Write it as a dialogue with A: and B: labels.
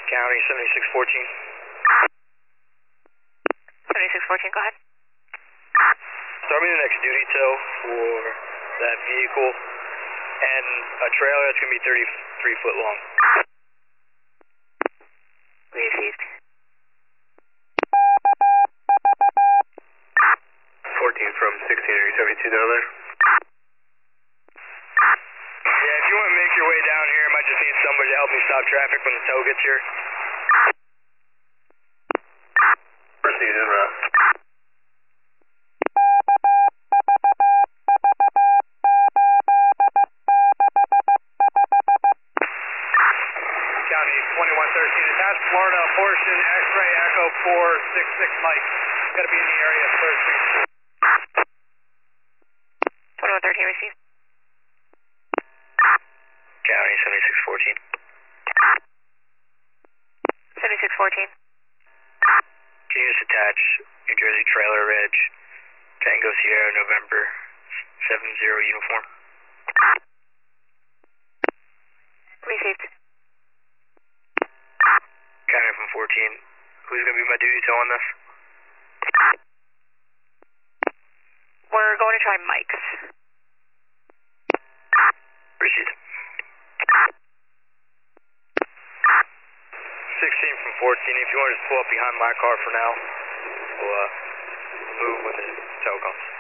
A: County 7614.
B: 7614, go ahead.
A: Start me the next duty tow for that vehicle and a trailer that's going to be 33 foot long.
B: Received.
A: 14 from 1672 down there. Yeah, if you want to make your way down here, I might just need somebody to help me stop traffic when the tow gets here. Proceed en route. County 2113, attached Florida, portion X-ray Echo 466 Mike. Got to be in the area first.
B: 2113, received.
A: County 7614.
B: 7614.
A: Can you just attach New Jersey Trailer Reg, Tango Sierra, November 70 uniform?
B: Received.
A: County from 14. Who's going to be my duty tow on this?
B: We're going to try Mike's.
A: Proceed. 16 from 14. If you want to just pull up behind my car for now, we'll move when the tow comes.